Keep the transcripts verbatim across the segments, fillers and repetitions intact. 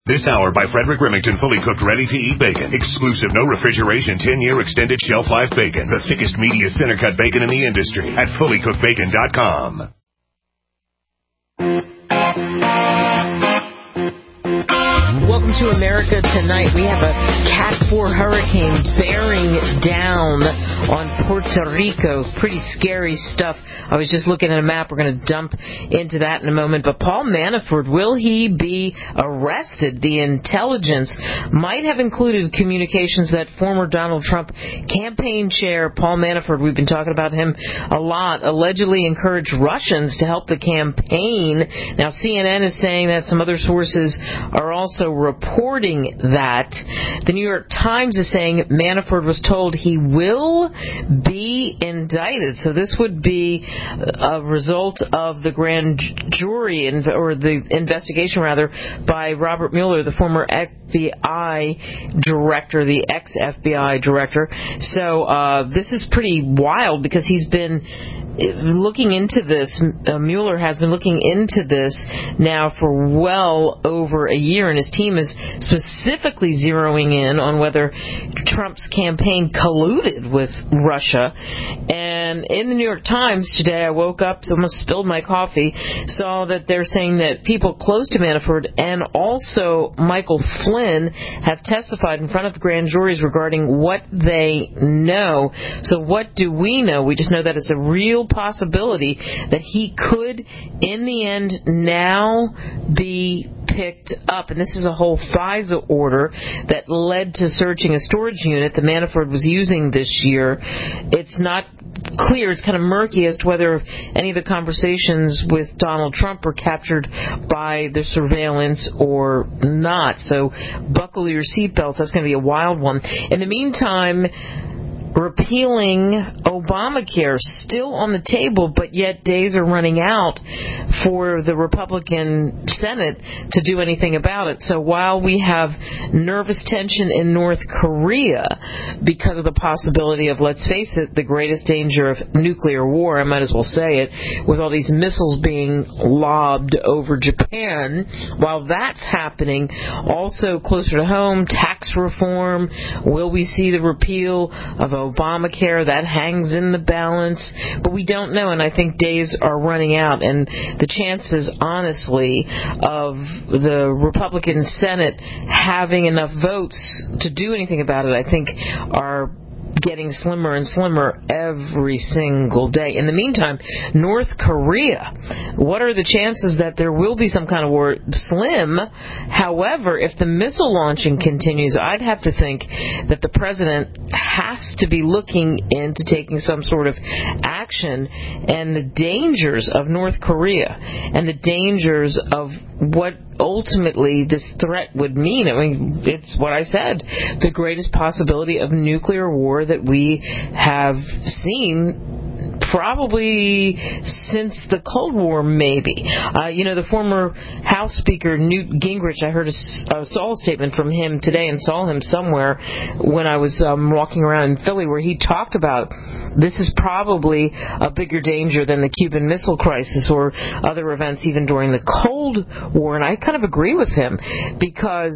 This hour by Frederick Remington, fully cooked, ready-to-eat bacon. Exclusive, no refrigeration, ten-year extended shelf life bacon. The thickest, meatiest, center-cut bacon in the industry at fully cooked bacon dot com. Welcome to America Tonight. We have a Cat four hurricane bearing down on Puerto Rico. Pretty scary stuff. I was just looking at a map. We're going to dump into that in a moment. But Paul Manafort, will he be arrested? The intelligence might have included communications that former Donald Trump campaign chair Paul Manafort, we've been talking about him a lot, allegedly encouraged Russians to help the campaign. Now, C N N is saying that some other sources are also reporting that. The New York Times is saying Manafort was told he will be indicted. So this would be a result of the grand jury, or the investigation rather, by Robert Mueller, the former F B I director, the ex-F B I director. So uh, this is pretty wild because he's been looking into this. uh, Mueller has been looking into this now for well over a year, and his team is specifically zeroing in on whether Trump's campaign colluded with Russia. And in the New York Times today, I woke up, almost spilled my coffee, saw that they're saying that people close to Manafort and also Michael Flynn have testified in front of grand juries regarding what they know. So what do we know? We just know that it's a real possibility that he could, in the end, now be picked up. And this is a whole FISA order that led to searching a storage unit that Manafort was using this year. It's not clear, it's kind of murky as to whether any of the conversations with Donald Trump were captured by the surveillance or not. So buckle your seatbelts. That's going to be a wild one. In the meantime, repealing Obamacare still on the table, but yet days are running out for the Republican Senate to do anything about it. So while we have nervous tension in North Korea because of the possibility of, let's face it, the greatest danger of nuclear war, I might as well say it, with all these missiles being lobbed over Japan, while that's happening, also closer to home, tax reform, will we see the repeal of Obamacare? That hangs in the balance, but we don't know, and I think days are running out, and the chances, honestly, of the Republican Senate having enough votes to do anything about it, I think, are getting slimmer and slimmer every single day. In the meantime, North Korea, what are the chances that there will be some kind of war? Slim. However, if the missile launching continues, I'd have to think that the president has to be looking into taking some sort of action, and the dangers of North Korea and the dangers of what ultimately this threat would mean. I mean, it's what I said, the greatest possibility of nuclear war that we have seen probably since the Cold War, maybe. Uh, you know, the former House Speaker Newt Gingrich, I heard a, a saw a statement from him today and saw him somewhere when I was um, walking around in Philly, where he talked about this is probably a bigger danger than the Cuban Missile Crisis or other events even during the Cold War. And I kind of agree with him, because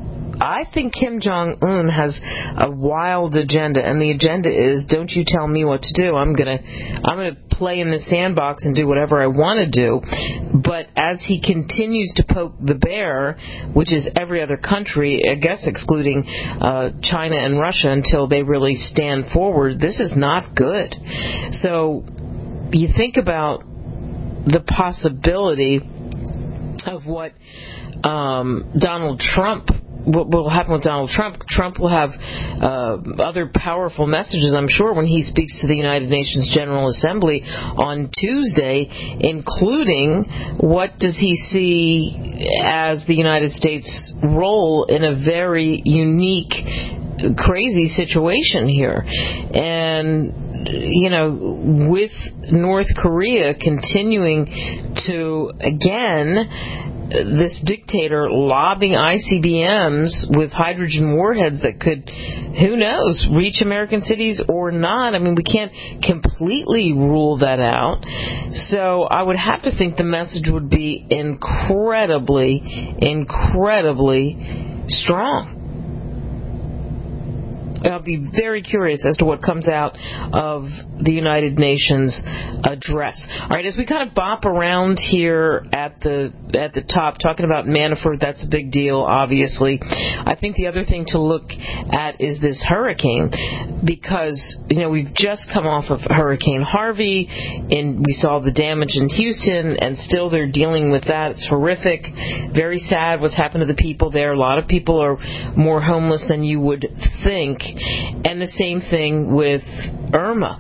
I think Kim Jong-un has a wild agenda, and the agenda is, don't you tell me what to do. I'm gonna, I'm gonna play in the sandbox and do whatever I want to do. But as he continues to poke the bear, which is every other country, I guess excluding uh, China and Russia, until they really stand forward, this is not good. So you think about the possibility of what um, Donald Trump what will happen with Donald Trump. Trump will have uh, other powerful messages, I'm sure, when he speaks to the United Nations General Assembly on Tuesday, including what does he see as the United States' role in a very unique, crazy situation here. And, you know, with North Korea continuing to, again, this dictator lobbing I C B Ms with hydrogen warheads that could, who knows, reach American cities or not. I mean, we can't completely rule that out. So I would have to think the message would be incredibly, incredibly strong. I'll be very curious as to what comes out of the United Nations address. All right, as we kind of bop around here at the at the top, talking about Manafort, that's a big deal, obviously. I think the other thing to look at is this hurricane, because, you know, we've just come off of Hurricane Harvey, and we saw the damage in Houston, and still they're dealing with that. It's horrific. Very sad what's happened to the people there. A lot of people are more homeless than you would think. And the same thing with Irma.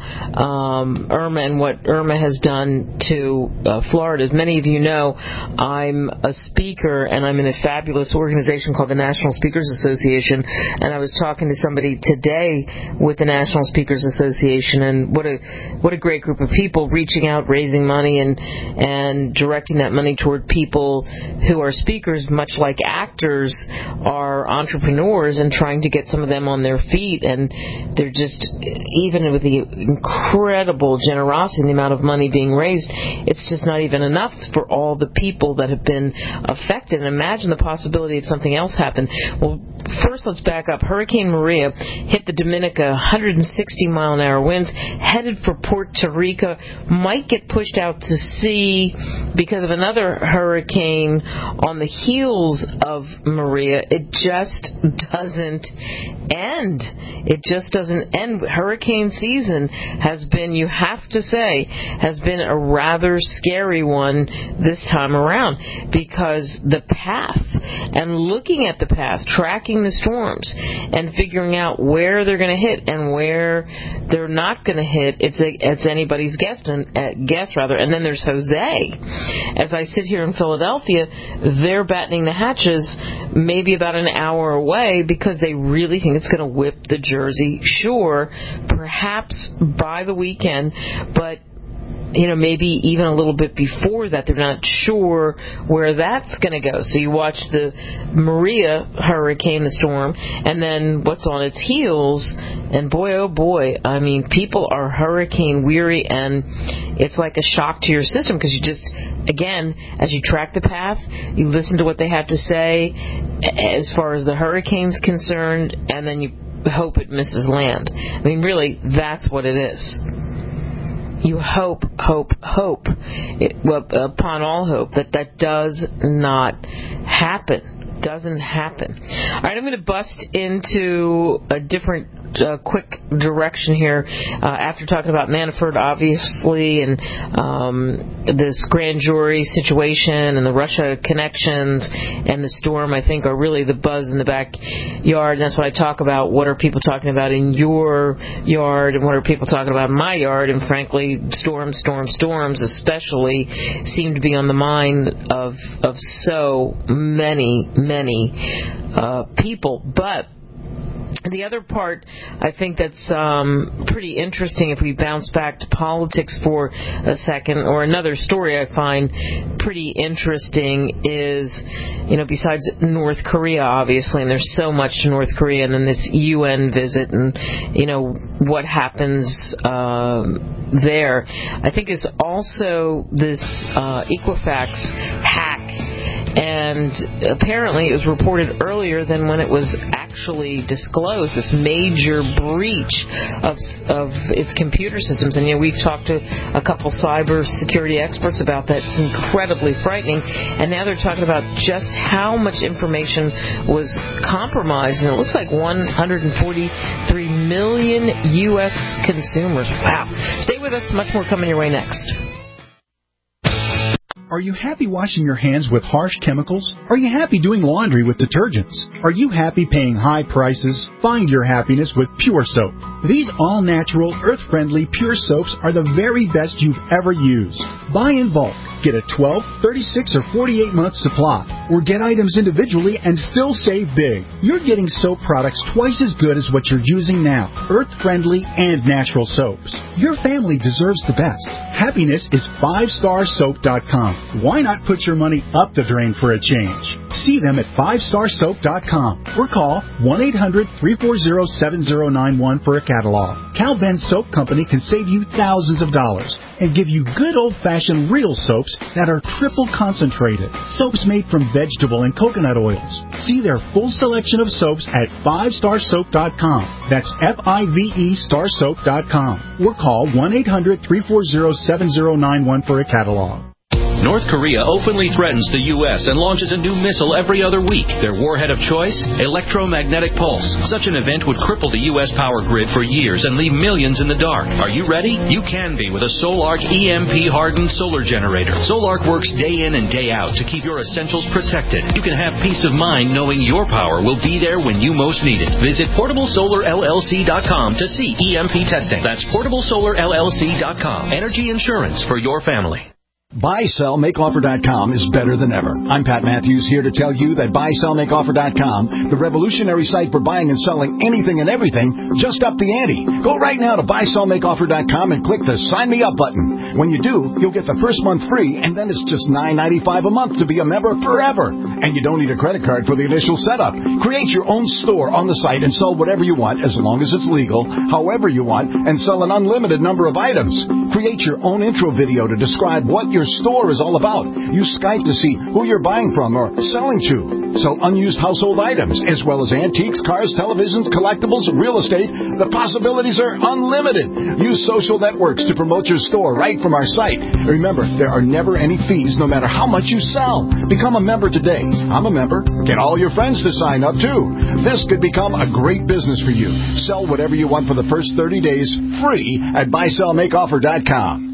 Um, Irma and what Irma has done to uh, Florida. As many of you know, I'm a speaker, and I'm in a fabulous organization called the National Speakers Association, and I was talking to somebody today with the National Speakers Association, and what a what a great group of people reaching out, raising money, and and directing that money toward people who are speakers, much like actors are entrepreneurs, and trying to get some of them on their feet. And they're just, even with the incredible generosity and the amount of money being raised, it's just not even enough for all the people that have been affected. And imagine the possibility of something else happen. Well, first let's back up. Hurricane Maria hit the Dominica, one hundred sixty mile an hour winds, headed for Puerto Rico, might get pushed out to sea because of another hurricane on the heels of Maria. It just doesn't end. It just doesn't end. Hurricane season has been, you have to say, has been a rather scary one this time around, because the path, and looking at the path, tracking the storms, and figuring out where they're going to hit and where they're not going to hit, it's a, it's anybody's guess, and, uh, guess rather. And then there's Jose. As I sit here in Philadelphia, they're battening the hatches maybe about an hour away, because they really think it's going to whip the Jersey Shore, perhaps by the weekend, but you know, maybe even a little bit before that. They're not sure where that's going to go. So you watch the Maria hurricane, the storm, and then what's on its heels, and boy, oh boy, I mean, people are hurricane weary, and it's like a shock to your system, because you just, again, as you track the path, you listen to what they have to say as far as the hurricane's concerned, and then you hope it misses land. I mean, really, that's what it is. You hope, hope, hope, it, well, upon all hope, that that does not happen. Doesn't happen. All right, I'm going to bust into a different uh, quick direction here uh, after talking about Manafort, obviously, and um, this grand jury situation and the Russia connections and the storm, I think, are really the buzz in the backyard. And that's what I talk about. What are people talking about in your yard, and what are people talking about in my yard? And frankly, storms, storms, storms especially seem to be on the mind of of so many, many uh, people. But the other part, I think that's um, pretty interesting, if we bounce back to politics for a second, or another story I find pretty interesting is, you know, besides North Korea, obviously, and there's so much to North Korea, and then this U N visit, and, you know, what happens uh, there, I think is also this uh, Equifax hack. And apparently it was reported earlier than when it was actually disclosed, this major breach of of its computer systems. And, you know, we've talked to a couple cyber security experts about that. It's incredibly frightening. And now they're talking about just how much information was compromised. And it looks like one hundred forty-three million U S consumers. Wow. Stay with us. Much more coming your way next. Are you happy washing your hands with harsh chemicals? Are you happy doing laundry with detergents? Are you happy paying high prices? Find your happiness with Pure Soap. These all-natural, earth-friendly Pure Soaps are the very best you've ever used. Buy in bulk. Get a twelve, thirty-six, or forty-eight month supply, or get items individually and still save big. You're getting soap products twice as good as what you're using now. Earth-friendly and natural soaps. Your family deserves the best. Happiness is five star soap dot com. Why not put your money up the drain for a change? See them at five star soap dot com or call one eight hundred, three four zero, seven zero nine one for a catalog. Cal Ben Soap Company can save you thousands of dollars and give you good old-fashioned real soaps that are triple concentrated. Soaps made from vegetable and coconut oils. See their full selection of soaps at five star soap dot com. That's F I V E star soap dot com. Or call one eight hundred, three four zero, seven zero nine one for a catalog. North Korea openly threatens the U S and launches a new missile every other week. Their warhead of choice? Electromagnetic pulse. Such an event would cripple the U S power grid for years and leave millions in the dark. Are you ready? You can be with a Solarc E M P-hardened solar generator. Solarc works day in and day out to keep your essentials protected. You can have peace of mind knowing your power will be there when you most need it. Visit portable solar L L C dot com to see E M P testing. That's portable solar L L C dot com. Energy insurance for your family. buy sell make offer dot com is better than ever. I'm Pat Matthews, here to tell you that buy sell make offer dot com, the revolutionary site for buying and selling anything and everything, just upped the ante. Go right now to buy sell make offer dot com and click the Sign Me Up button. When you do, you'll get the first month free, and then it's just nine ninety-five a month to be a member forever. And you don't need a credit card for the initial setup. Create your own store on the site and sell whatever you want, as long as it's legal, however you want, and sell an unlimited number of items. Create your own intro video to describe what your store is all about. Use Skype to see who you're buying from or selling to. Sell unused household items, as well as antiques, cars, televisions, collectibles, real estate. The possibilities are unlimited. Use social networks to promote your store right from our site. Remember, there are never any fees, no matter how much you sell. Become a member today. I'm a member. Get all your friends to sign up, too. This could become a great business for you. Sell whatever you want for the first thirty days, free at buy sell make offer dot com.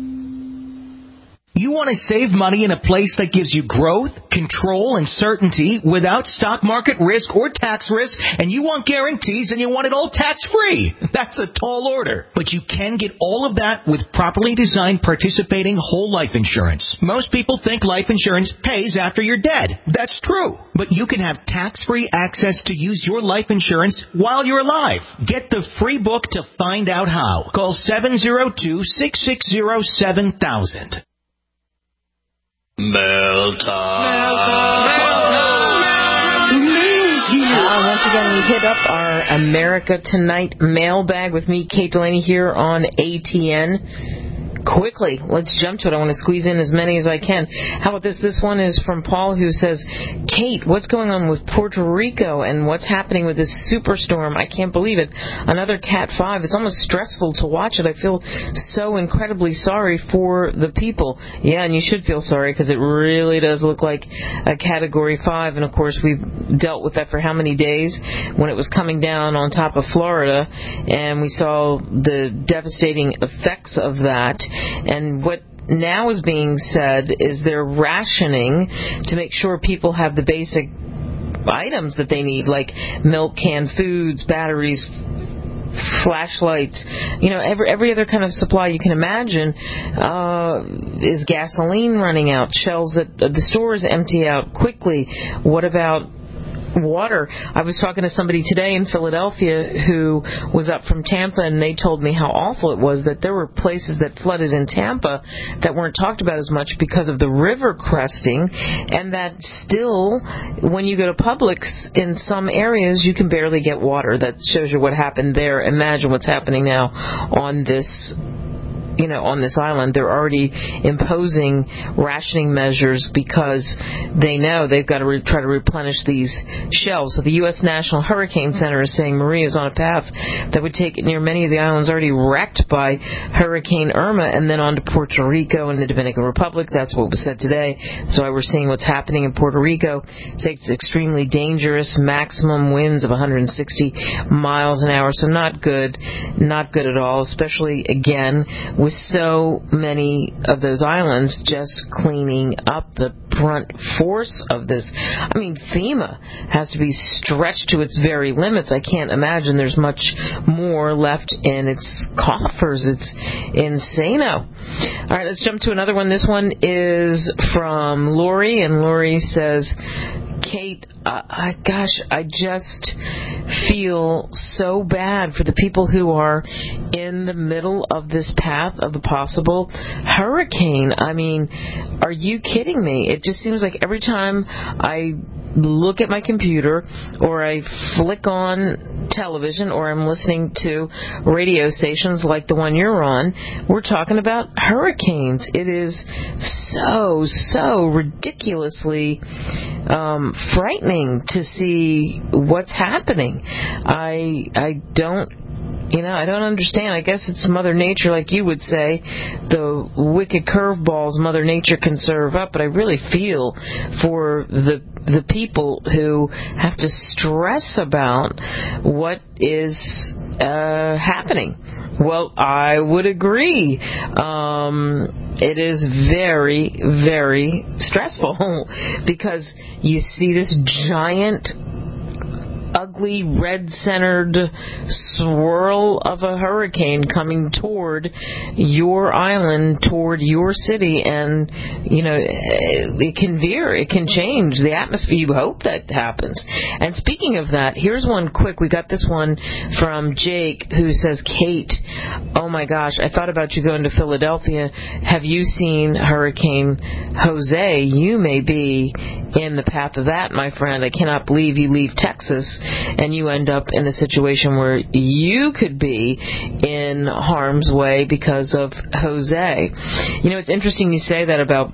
You want to save money in a place that gives you growth, control, and certainty without stock market risk or tax risk, and you want guarantees and you want it all tax-free. That's a tall order. But you can get all of that with properly designed participating whole life insurance. Most people think life insurance pays after you're dead. That's true. But you can have tax-free access to use your life insurance while you're alive. Get the free book to find out how. Call seven zero two, six six zero, seven thousand. Mail time. Uh, once again, we hit up our America Tonight mailbag with me, Kate Delaney, here on A T N. Quickly, let's jump to it. I want to squeeze in as many as I can. How about this? This one is from Paul, who says, Kate, what's going on with Puerto Rico and what's happening with this superstorm? I can't believe it. Another Cat five. It's almost stressful to watch it. I feel so incredibly sorry for the people. Yeah, and you should feel sorry, because it really does look like a Category five. And, of course, we've dealt with that for how many days when it was coming down on top of Florida, and we saw the devastating effects of that. And what now is being said is they're rationing to make sure people have the basic items that they need, like milk, canned foods, batteries, flashlights, you know, every every other kind of supply you can imagine. Uh, is gasoline running out? Shelves at the stores empty out quickly. What about water? I was talking to somebody today in Philadelphia who was up from Tampa, and they told me how awful it was that there were places that flooded in Tampa that weren't talked about as much because of the river cresting, and that still, when you go to Publix in some areas, you can barely get water. That shows you what happened there. Imagine what's happening now on this you know, on this island. They're already imposing rationing measures because they know they've got to re- try to replenish these shelves. So the U S National Hurricane Center is saying Maria is on a path that would take it near many of the islands already wrecked by Hurricane Irma, and then on to Puerto Rico and the Dominican Republic. That's what was said today. So we're seeing what's happening in Puerto Rico. It's extremely dangerous, maximum winds of one hundred sixty miles an hour. So not good, not good at all, especially, again, with with so many of those islands just cleaning up the brunt force of this. I mean, FEMA has to be stretched to its very limits. I can't imagine there's much more left in its coffers. It's insano. All right, let's jump to another one. This one is from Lori, and Lori says, Kate, uh, I, gosh, I just feel so bad for the people who are in the middle of this path of the possible hurricane. I mean, are you kidding me? It just seems like every time I look at my computer or I flick on television or I'm listening to radio stations like the one you're on, we're talking about hurricanes. It is so, so ridiculously um, frightening to see what's happening. I I don't You know, I don't understand. I guess it's Mother Nature, like you would say, the wicked curveballs Mother Nature can serve up. But I really feel for the the people who have to stress about what is uh, happening. Well, I would agree. Um, it is very, very stressful because you see this giant, ugly, red-centered swirl of a hurricane coming toward your island, toward your city, and, you know, it can veer, it can change the atmosphere. You hope that happens. And speaking of that, here's one quick. We got this one from Jake, who says, Kate, oh my gosh, I thought about you going to Philadelphia. Have you seen Hurricane Jose? You may be in the path of that, my friend. I cannot believe you leave Texas and you end up in a situation where you could be in harm's way because of Jose. You know, it's interesting you say that about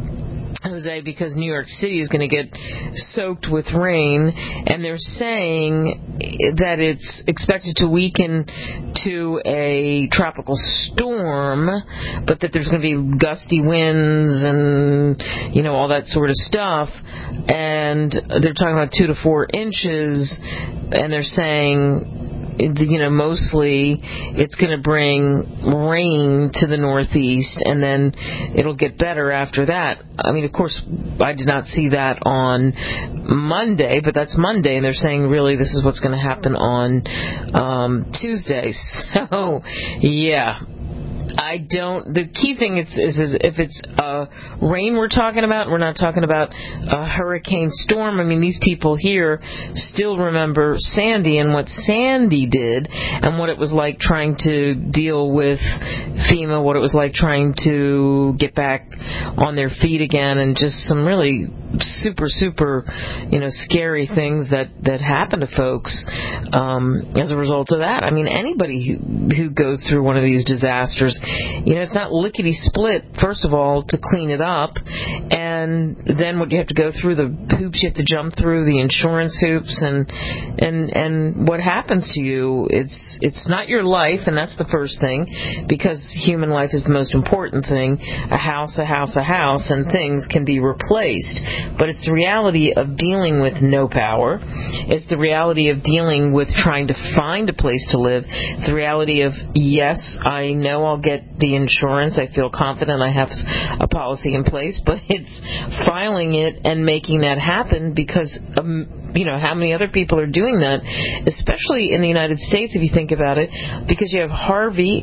Jose, because New York City is going to get soaked with rain, and they're saying that it's expected to weaken to a tropical storm, but that there's going to be gusty winds and, you know, all that sort of stuff. And they're talking about two to four inches, and they're saying, you know, mostly it's going to bring rain to the northeast, and then it'll get better after that. I mean, of course, I did not see that on Monday, but that's Monday, and they're saying really this is what's going to happen on um, Tuesday. So, yeah. I don't. The key thing is, is, is if it's uh, rain we're talking about, we're not talking about a hurricane storm. I mean, these people here still remember Sandy and what Sandy did, and what it was like trying to deal with FEMA, what it was like trying to get back on their feet again, and just some really super, super, you know, scary things that that happen to folks um, as a result of that. I mean, anybody who, who goes through one of these disasters, you know, it's not lickety-split, first of all, to clean it up, and then what you have to go through, the hoops you have to jump through, the insurance hoops, and and and what happens to you, it's it's not your life, and that's the first thing, because human life is the most important thing. A house, a house, a house, and things can be replaced, but it's the reality of dealing with no power. It's the reality of dealing with trying to find a place to live. It's the reality of, yes, I know I'll get the insurance. I feel confident I have a policy in place, but it's filing it and making that happen because, um, you know, how many other people are doing that, especially in the United States, if you think about it, because you have Harvey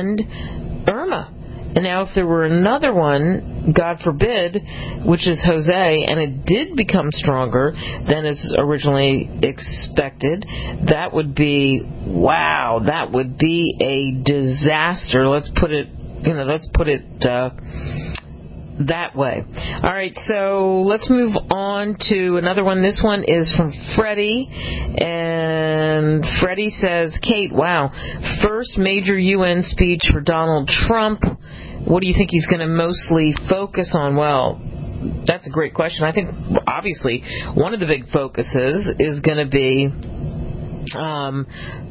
and Irma. And now if there were another one, God forbid, which is Jose, and it did become stronger than is originally expected, that would be, wow, that would be a disaster. Let's put it, you know, let's put it uh, that way. All right, so let's move on to another one. This one is from Freddie, and Freddie says, Kate, wow, first major U N speech for Donald Trump. What do you think he's going to mostly focus on? Well, that's a great question. I think, obviously, one of the big focuses is going to be um,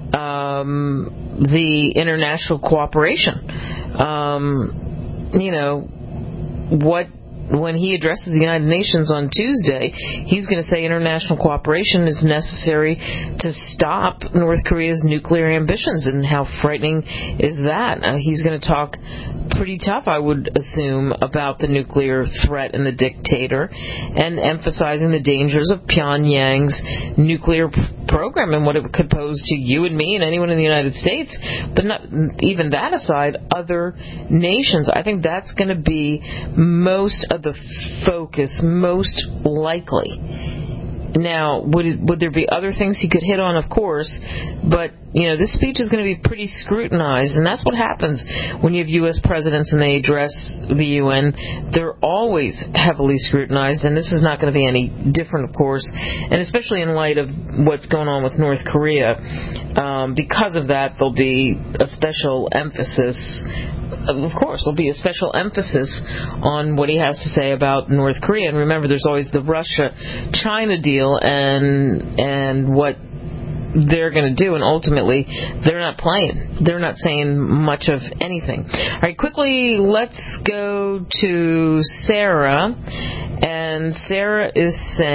um, the international cooperation. Um, you know, what when he addresses the United Nations on Tuesday, he's going to say international cooperation is necessary to stop North Korea's nuclear ambitions. And how frightening is that? Uh, he's going to talk pretty tough, I would assume, about the nuclear threat and the dictator, and emphasizing the dangers of Pyongyang's nuclear program and what it could pose to you and me and anyone in the United States. But not even that aside, other nations. I think that's going to be most of the focus, most likely. Now, would it, would there be other things he could hit on? Of course, but you know, this speech is going to be pretty scrutinized, and that's what happens when you have U S presidents and they address the U N. They're always heavily scrutinized, and this is not going to be any different, of course, and especially in light of what's going on with North Korea. Um, because of that, there'll be a special emphasis. Of course, there'll be a special emphasis on what he has to say about North Korea. And remember, there's always the Russia-China deal and and what they're going to do. And ultimately, they're not playing. They're not saying much of anything. All right, quickly, let's go to Sarah. And Sarah is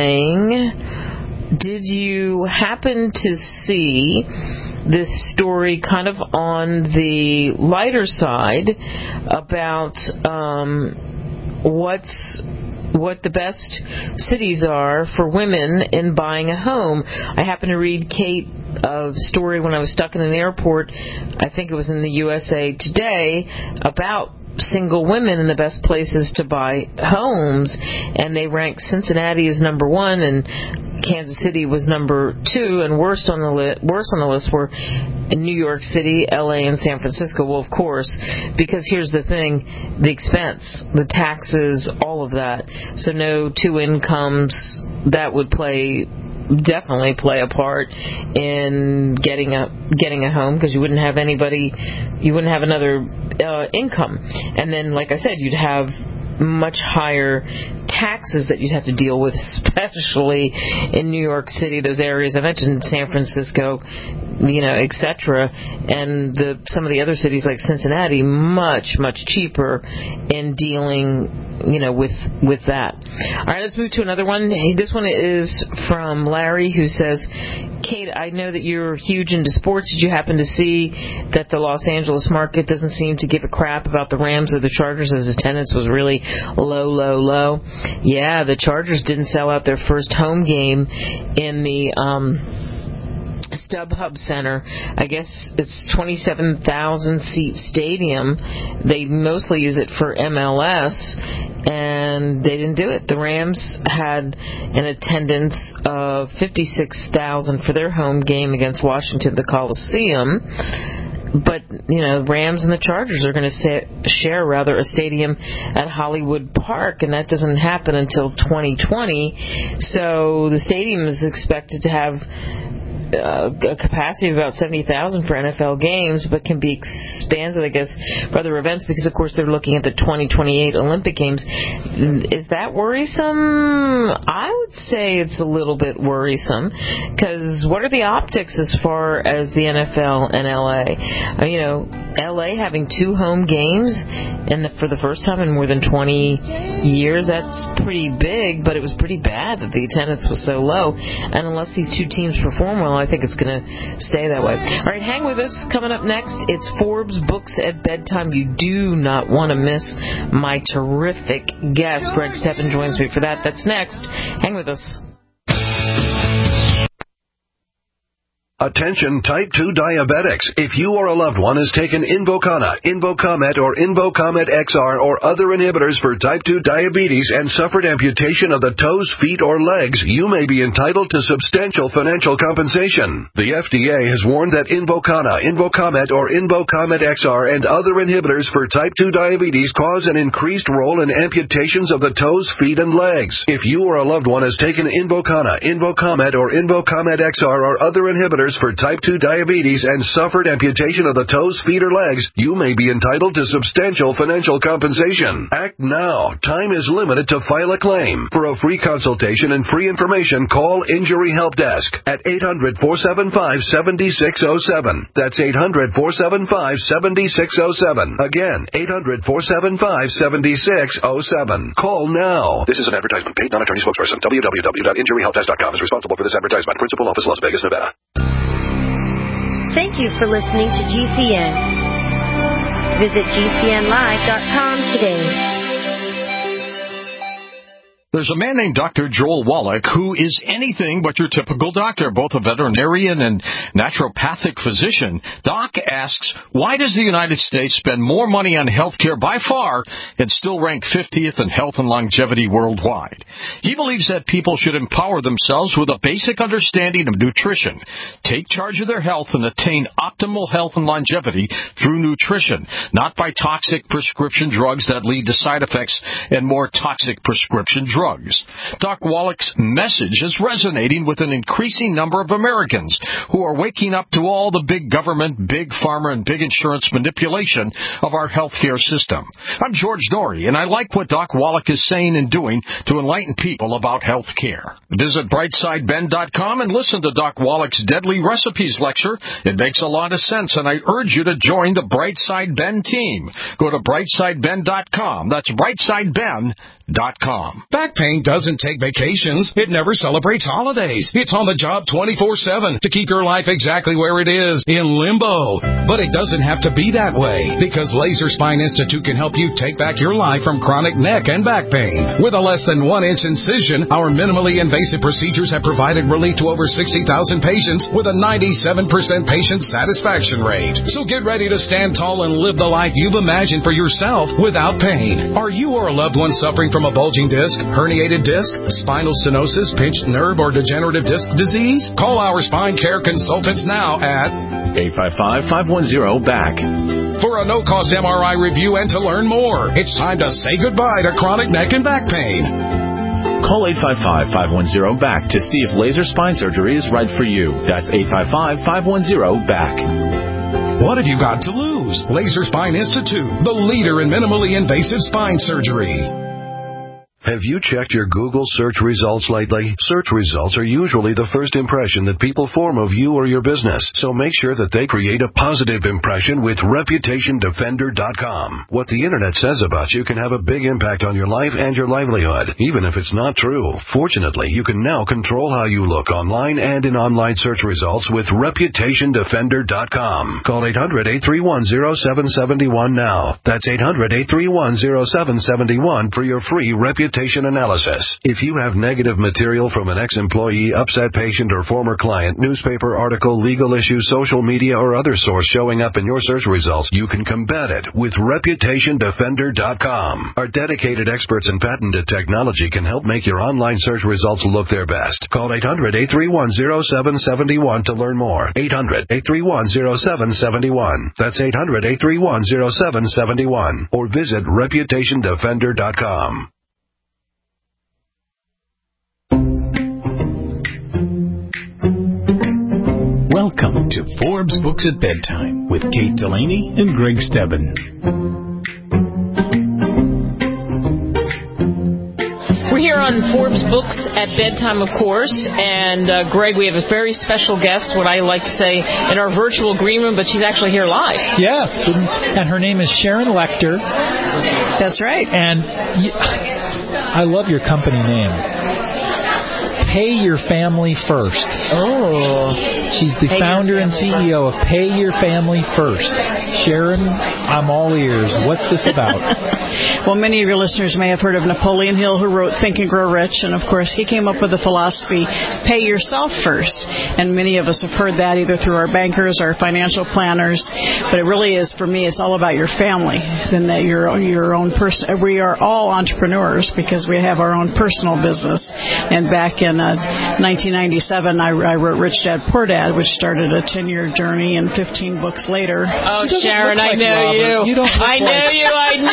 saying, did you happen to see this story kind of on the lighter side about um, what's what the best cities are for women in buying a home? I happened to read Kate a story when I was stuck in an airport, I think it was in the U S A Today, about single women in the best places to buy homes, and they ranked Cincinnati as number one, and Kansas City was number two, and worst on the li- worst on the list were in New York City, L A, and San Francisco. Well, of course, because here's the thing: the expense, the taxes, all of that. So no two incomes, that would play definitely play a part in getting a getting a home, because you wouldn't have anybody, you wouldn't have another uh, income, and then, like I said, you'd have much higher taxes that you'd have to deal with, especially in New York City, those areas I mentioned, San Francisco, you know, et cetera, and the some of the other cities like Cincinnati, much much cheaper in dealing, you know, with with that. All right, let's move to another one. This one is from Larry, who says, Kate, I know that you're huge into sports. Did you happen to see that the Los Angeles market doesn't seem to give a crap about the Rams or the Chargers, as attendance was really low, low, low? Yeah, the Chargers didn't sell out their first home game in the um, StubHub Center. I guess it's twenty-seven thousand seat stadium. They mostly use it for M L S, and they didn't do it. The Rams had an attendance of fifty-six thousand for their home game against Washington, the Coliseum. But, you know, Rams and the Chargers are going to share, rather, a stadium at Hollywood Park, and that doesn't happen until twenty twenty. So the stadium is expected to have Uh, a capacity of about seventy thousand for N F L games, but can be expanded, I guess, for other events, because, of course, they're looking at the twenty twenty-eight Olympic Games. Is that worrisome? I would say it's a little bit worrisome, because what are the optics as far as the N F L and L A? Uh, you know, L A having two home games and for the first time in more than twenty years, that's pretty big, but it was pretty bad that the attendance was so low. And unless these two teams perform well, I think it's going to stay that way. All right, hang with us. Coming up next, it's Forbes Books at Bedtime. You do not want to miss my terrific guest. Greg Steppen joins me for that. That's next. Hang with us. Attention type two diabetics. If you or a loved one has taken Invokana, Invokamet, or Invokamet X R or other inhibitors for type two diabetes and suffered amputation of the toes, feet, or legs, you may be entitled to substantial financial compensation. The F D A has warned that Invokana, Invokamet, or Invokamet X R and other inhibitors for type two diabetes cause an increased role in amputations of the toes, feet, and legs. If you or a loved one has taken Invokana, Invokamet, or Invokamet X R or other inhibitors inhibitors for type two diabetes and suffered amputation of the toes, feet, or legs, you may be entitled to substantial financial compensation. Act now. Time is limited to file a claim. For a free consultation and free information, call Injury Help Desk at eight hundred, four seven five, seven six zero seven. That's eight hundred, four seven five, seven six zero seven. Again, eight hundred, four seven five, seven six zero seven. Call now. This is an advertisement. Paid non-attorney spokesperson. w w w dot injury help desk dot com is responsible for this advertisement. Principal office, Las Vegas, Nevada. Thank you for listening to G C N. Visit G C N live dot com today. There's a man named Doctor Joel Wallach who is anything but your typical doctor, both a veterinarian and naturopathic physician. Doc asks, why does the United States spend more money on health care by far and still rank fiftieth in health and longevity worldwide? He believes that people should empower themselves with a basic understanding of nutrition, take charge of their health, and attain optimal health and longevity through nutrition, not by toxic prescription drugs that lead to side effects and more toxic prescription drugs. Drugs. Doc Wallach's message is resonating with an increasing number of Americans who are waking up to all the big government, big pharma, and big insurance manipulation of our healthcare system. I'm George Dory, and I like what Doc Wallach is saying and doing to enlighten people about health care. Visit brightside ben dot com and listen to Doc Wallach's Deadly Recipes lecture. It makes a lot of sense, and I urge you to join the Brightside Ben team. Go to brightside ben dot com. That's brightside ben dot com. Back pain doesn't take vacations. It never celebrates holidays. It's on the job twenty-four seven to keep your life exactly where it is, in limbo. But it doesn't have to be that way, because Laser Spine Institute can help you take back your life from chronic neck and back pain. With a less than one inch incision, our minimally invasive procedures have provided relief to over sixty thousand patients with a ninety-seven percent patient satisfaction rate. So get ready to stand tall and live the life you've imagined for yourself without pain. Are you or a loved one suffering from a bulging disc, herniated disc, spinal stenosis, pinched nerve, or degenerative disc disease? Call our spine care consultants now at eight five five, five one zero, B A C for a no-cost M R I review and to learn more. It's time to say goodbye to chronic neck and back pain. Call eight five five, five one zero, B A C to see if laser spine surgery is right for you. That's eight five five, five one zero, B A C. What have you got to lose? Laser Spine Institute, the leader in minimally invasive spine surgery. Have you checked your Google search results lately? Search results are usually the first impression that people form of you or your business, so make sure that they create a positive impression with reputation defender dot com. What the Internet says about you can have a big impact on your life and your livelihood, even if it's not true. Fortunately, you can now control how you look online and in online search results with reputation defender dot com. Call eight hundred, eight three one, zero seven seven one now. That's eight hundred, eight three one, zero seven seven one for your free reputation analysis. If you have negative material from an ex-employee, upset patient, or former client, newspaper article, legal issue, social media, or other source showing up in your search results, you can combat it with reputation defender dot com. Our dedicated experts in patented technology can help make your online search results look their best. Call eight hundred, eight three one, zero seven seven one to learn more. eight hundred, eight three one, zero seven seven one. That's eight hundred, eight three one, zero seven seven one. Or visit reputation defender dot com. Welcome to Forbes Books at Bedtime with Kate Delaney and Greg Stebbin. We're here on Forbes Books at Bedtime, of course, and uh, Greg, we have a very special guest, what I like to say, in our virtual green room, but she's actually here live. Yes, and, and her name is Sharon Lechter. That's right. And y- I love your company name. Pay Your Family First. Oh. She's the Pay founder and C E O of Pay Your Family First. Sharon, I'm all ears. What's this about? Well, many of your listeners may have heard of Napoleon Hill, who wrote Think and Grow Rich, and of course he came up with the philosophy, pay yourself first. And many of us have heard that either through our bankers, our financial planners, but it really is, for me, it's all about your family, than that your, your own person. We are all entrepreneurs because we have our own personal business. And back in uh, nineteen ninety-seven, I, I wrote Rich Dad, Poor Dad, which started a ten-year journey, and fifteen books later. Oh, Sharon, like I know Robert. you. you don't I like... know you. I knew. I knew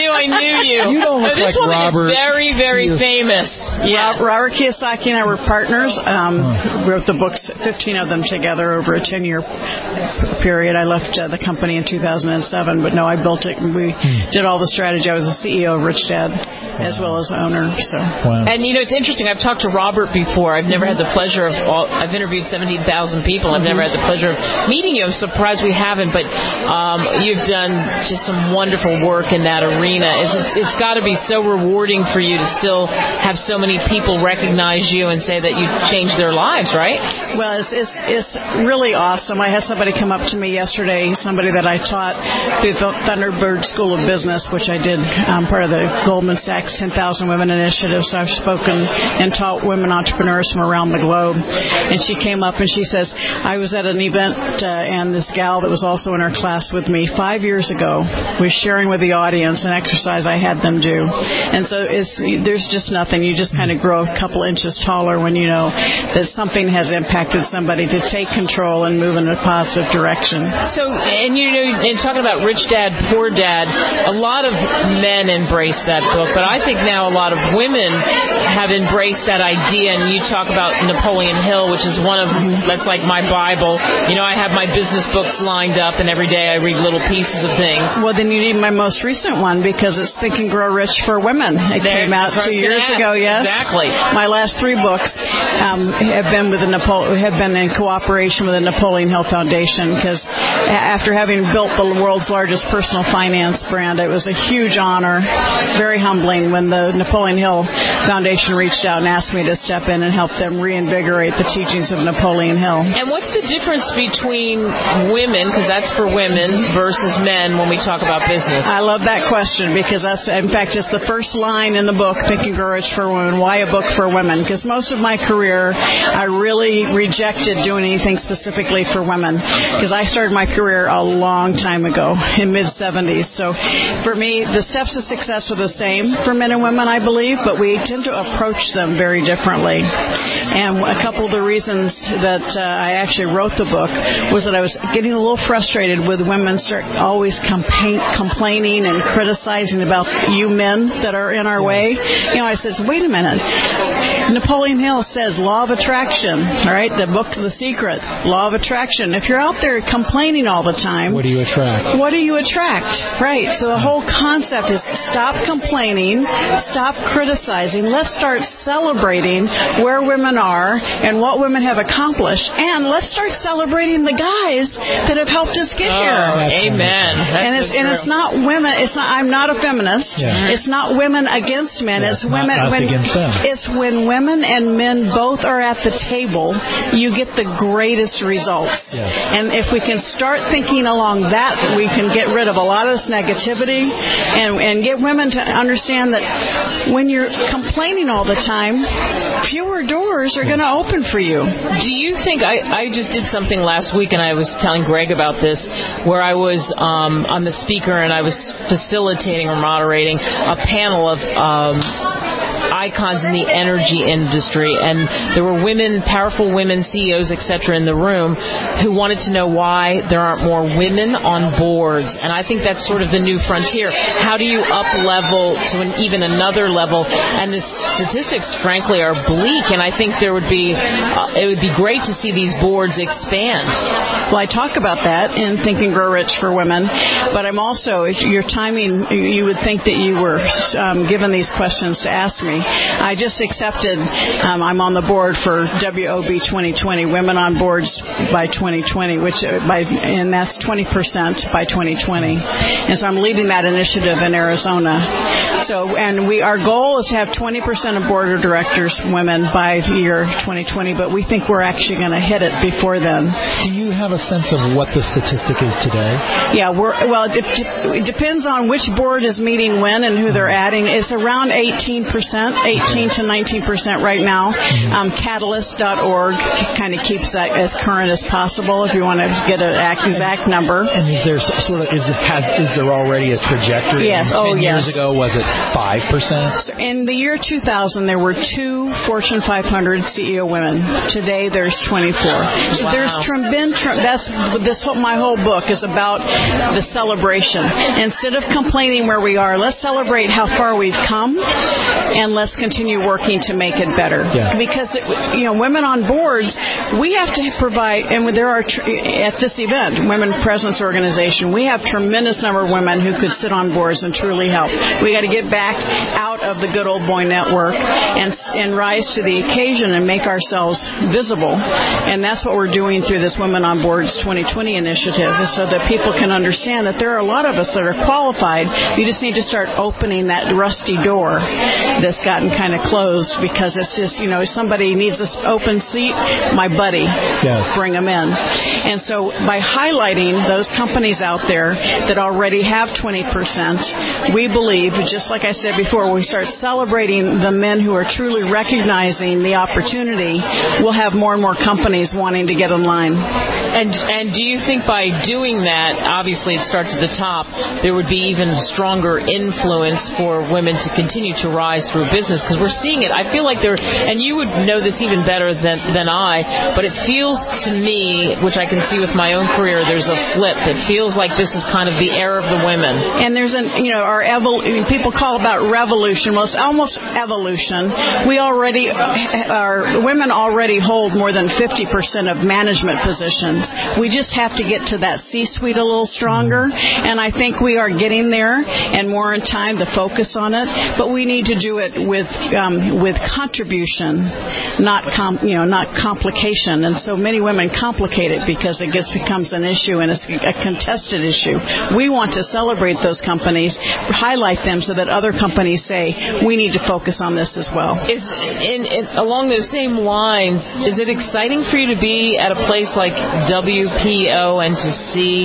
you. You don't look this like woman Robert. is very, very famous. Yeah. Robert Kiyosaki and I were partners. Um, wrote the books, fifteen of them together over a ten-year period. I left uh, the company in two thousand seven, but no, I built it. And we hmm. did all the strategy. I was the C E O of Rich Dad, wow. as well as owner. So. Wow. And you know, it's interesting. I've talked to Robert before. I've never had the pleasure of. All, I've interviewed seventeen thousand people. I've never had the pleasure of meeting you. I'm surprised we haven't, but um, you've done just some wonderful work in that arena. It's, it's, it's got to be so rewarding for you to still have so many people recognize you and say that you changed their lives, right? Well, it's, it's, it's really awesome. I had somebody come up to me yesterday, somebody that I taught through the Thunderbird School of Business, which I did um, part of the Goldman Sachs ten thousand Women Initiative. So I've spoken and taught women entrepreneurs from around the globe. And she came up and she says, I was at an event uh, and this gal that was also in our class with me five years ago was sharing with the audience an exercise I had them do. And so it's, there's just nothing. You just kind of grow a couple inches taller when you know that something has impacted somebody to take control and move in a positive direction. So, and you know, in talking about Rich Dad, Poor Dad, a lot of men embrace that book, but I think now a lot of women have embraced that idea. And you talk about Napoleon Hill, which is one of, that's like my Bible. You know, I have my business books lined up, and every day I read little pieces of things. Well, then you need my most recent one because it's Think and Grow Rich for Women. It there, came out two years ask. ago. Yes, exactly. My last three books um, have been with the Napo- have been in cooperation with the Napoleon Hill Foundation because after having built the world's largest personal finance brand, it was a huge honor, very humbling when the Napoleon Hill Foundation reached out and asked me to step in and help them reinvigorate the teachings of Napoleon Hill. And what's the difference between women, because that's for women, versus men when we talk about business? I love that question because that's, in fact, it's the first line in the book, Think and Grow Rich for Women. Why a book for women? Because most of my career, I really rejected doing anything specifically for women because I started my career a long time ago in mid seventies. So for me, the steps to success are the same for men and women, I believe, but we tend to approach them very differently. And a couple of the reasons that uh, I actually wrote the book was that I was getting a little frustrated with women start always compa- complaining and criticizing about you men that are in our way. You know, I said, wait a minute. Napoleon Hill says law of attraction, all right, the book The Secret, law of attraction. If you're out there complaining all the time, what do you attract? What do you attract? Right. So the whole concept is stop complaining, stop criticizing. Let's start celebrating where women are and what women have accomplished, and let's start celebrating the guys that have helped us get oh, here. Amen. That's and it's so and it's not women. It's not. I'm not a feminist. Yeah. It's not women against men. Yeah, it's women when against them. It's when women and men both are at the table, you get the greatest results. Yes. And if we can start thinking along that, we can get rid of a lot of this negativity and, and get women to understand that when you're complaining all the time, fewer doors are going to open for you. Do you think, I, I just did something last week and I was telling Greg about this, where I was um, on the speaker and I was facilitating or moderating a panel of um, icons in the energy industry, and there were women, powerful women, C E Os, et cetera, in the room who wanted to know why there aren't more women on boards. And I think that's sort of the new frontier. How do you up level to an even another level? And the statistics, frankly, are bleak. And I think there would be uh, it would be great to see these boards expand. Well, I talk about that in Think and Grow Rich for Women, but I'm also, your timing, you would think that you were um, given these questions to ask me. I just accepted, um, I'm on the board for W O B twenty twenty, Women on Boards by twenty twenty, which by, and that's twenty percent by twenty twenty. And so I'm leading that initiative in Arizona. So, and we, our goal is to have twenty percent of board of directors women by the year twenty twenty, but we think we're actually going to hit it before then. Do you have a sense of what the statistic is today? Yeah, we're, well, it, de- it depends on which board is meeting when and who they're adding. It's around eighteen percent, eighteen to nineteen percent right now. Um, Catalyst dot org kind of keeps that as current as possible. possible if you want to get an exact number. And is there sort of is it has is there already a trajectory? Yes. Ten oh, years yes. ago, was it five percent? In the year two thousand, there were two Fortune five hundred C E O women. Today, there's twenty-four. So wow. there's tr- been tr- that's this whole, my whole book is about the celebration. Instead of complaining where we are, let's celebrate how far we've come, and let's continue working to make it better. Yeah. Because it, you know, women on boards, we have to provide, and there are tr- at this event, Women Presidents Organization, we have tremendous number of women who could sit on boards and truly help. We got to get back out of the good old boy network and and rise to the occasion and make ourselves visible. And that's what we're doing through this Women on Boards twenty twenty initiative, is so that people can understand that there are a lot of us that are qualified. You just need to start opening that rusty door that's gotten kind of closed, because it's just, you know, somebody needs this open seat, my buddy, yes. bring them in. And so by highlighting those companies out there that already have twenty percent, we believe, just like I said before, we start celebrating the men who are truly recognizing the opportunity, we'll have more and more companies wanting to get in line. And and do you think by doing that, obviously it starts at the top, there would be even stronger influence for women to continue to rise through business? Because we're seeing it. I feel like there, and you would know this even better than, than I, but it feels to me, which I can see with my own career, there's a flip. It feels like this is kind of the era of the women. And there's an, you know, our evol- people call about revolution. Well, it's almost evolution. We already, our women already hold more than fifty percent of management positions. We just have to get to that C-suite a little stronger, and I think we are getting there, and more in time to focus on it. But we need to do it with um, with contribution, not com- you know, not complication. And so many women complicate it because it just becomes an issue, and it's a contested issue. We want to celebrate those companies, highlight them so that other companies say, we need to focus on this as well. Is in, in, along those same lines, is it exciting for you to be at a place like W P O and to see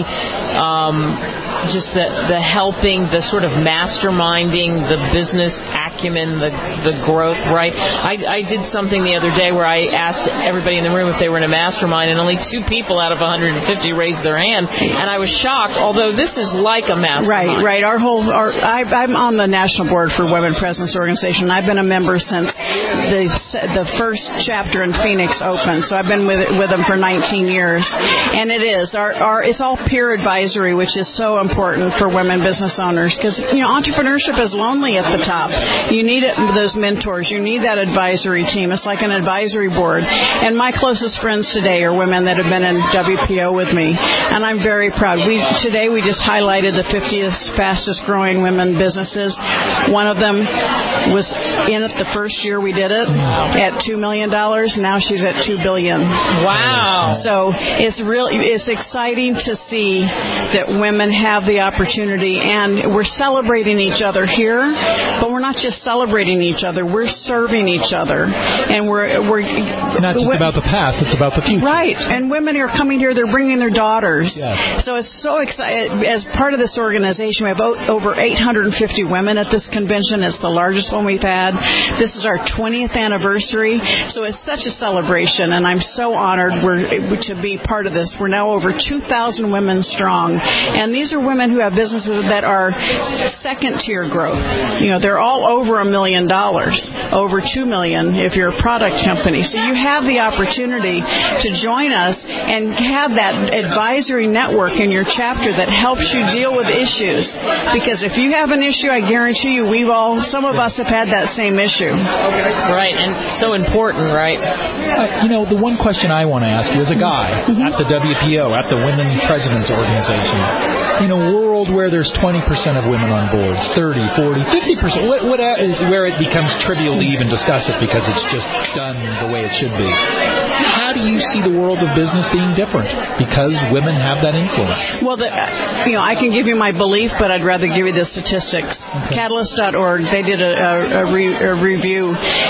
um, just the, the helping, the sort of masterminding, the business acumen, the the growth, right? I, I did something the other day where I asked everybody in the room if they were in a mastermind, and only two people out of one hundred fifty raised their hand, and I was shocked, although this is like a mastermind. Right, right. Our whole, our, I, I'm on the national board for Women Presidents Organization. I've been a member since the the first chapter in Phoenix opened, so I've been with with them for nineteen years. And it is our, our it's all peer advisory, which is so important for women business owners, because you know entrepreneurship is lonely at the top. You need it, those mentors. You need that advisory team. It's like an advisory board. And my closest friends today are women that have been in W P O with me, and I'm very proud. We today we just highlighted the fiftieth fastest growing women businesses. One of them was in it the first year we did it at two million dollars. Now she's at two billion dollars. Wow. So it's really, it's exciting to see that women have the opportunity, and we're celebrating each other here, but we're not just celebrating each other, we're serving each other. And we're, we're it's not just about the past, it's about the future. Right. And women are coming here, they're bringing their daughters. Yes. So it's so exciting. As part of this organization, we have over eight hundred fifty women at this convention. It's the largest one we've had. This is our twentieth anniversary. So it's such a celebration, and I'm so honored we're, to be part of this. We're now over two thousand women strong. And these are women who have businesses that are second-tier growth. You know, they're all over a million dollars, over two million if you're a product company. So you have the opportunity to join us and have that advisory network in your chapter that helps you deal with issues. Because if you have an issue, I guarantee you, we've all, some of us have had that same issue. Right, and so important, right? Uh, you know, the one question I want to ask you as a guy mm-hmm. at the W P O, at the Women Presidents Organization, in a world where there's twenty percent of women on boards, thirty, forty, fifty percent, what, what is where it becomes trivial to even discuss it because it's just done the way it should be. How do you see the world of business being different because women have that influence? Well, the, uh, you know, I can give you my belief, but I'd rather give you the statistics. Okay. Catalyst dot org, they did a, a, a, re, a review,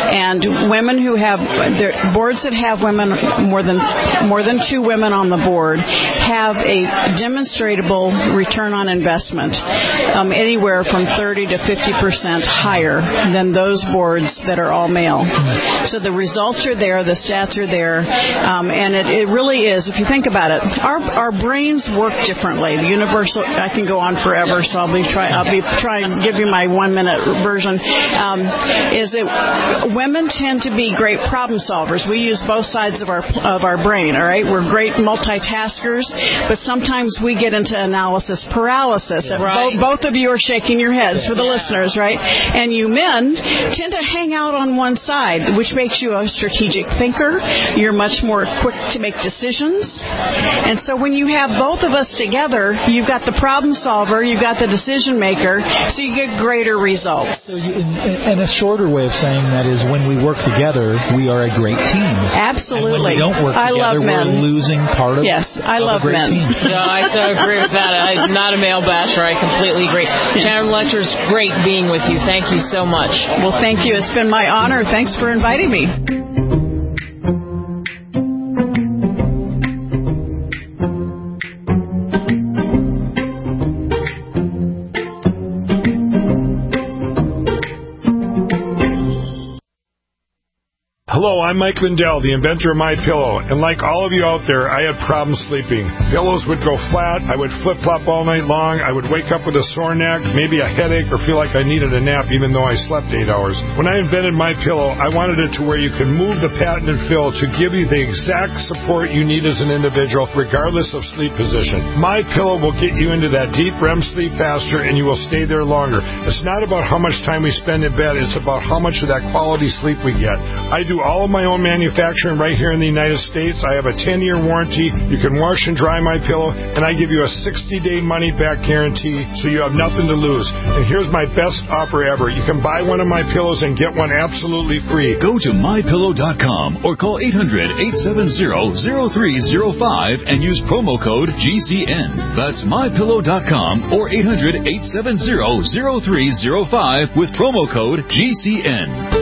and women who have their boards that have women more than more than two women on the board have a demonstrable return on investment, um, anywhere from thirty to fifty percent higher than those boards that are all male. So the results are there, the stats are there. Um, and it, it really is, if you think about it, our our brains work differently. The universal, I can go on forever, so I'll be try I'll be trying to give you my one minute version. Um, is that women tend to be great problem solvers. We use both sides of our of our brain. All right, we're great multitaskers, but sometimes we get into analysis paralysis. And right. both, both of you are shaking your heads for the yeah. listeners, right? And you men tend to hang out on one side, which makes you a strategic thinker. You're much more quick to make decisions. And so when you have both of us together, you've got the problem solver, you've got the decision maker, so you get greater results. So you, and a shorter way of saying that is when we work together, we are a great team. Absolutely. And when we don't work I together, love we're men. losing part of, yes, I of love a great men. team. No, I so agree with that. I'm not a male basher. I completely agree. Sharon Letcher's great being with you. Thank you so much. Well, thank you. It's been my honor. Thanks for inviting me. Hello, I'm Mike Lindell, the inventor of MyPillow, and like all of you out there, I had problems sleeping. Pillows would go flat, I would flip-flop all night long, I would wake up with a sore neck, maybe a headache, or feel like I needed a nap even though I slept eight hours. When I invented MyPillow, I wanted it to where you can move the patented fill to give you the exact support you need as an individual, regardless of sleep position. MyPillow will get you into that deep R E M sleep faster, and you will stay there longer. It's not about how much time we spend in bed, it's about how much of that quality sleep we get. I do all of my own manufacturing right here in the United States. I have a ten-year warranty. You can wash and dry MyPillow, and I give you a sixty-day money-back guarantee, so you have nothing to lose. And here's my best offer ever. You can buy one of my pillows and get one absolutely free. Go to my pillow dot com or call eight hundred, eight seven zero, zero three zero five and use promo code G C N. That's my pillow dot com or eight hundred, eight seven zero, zero three zero five with promo code G C N.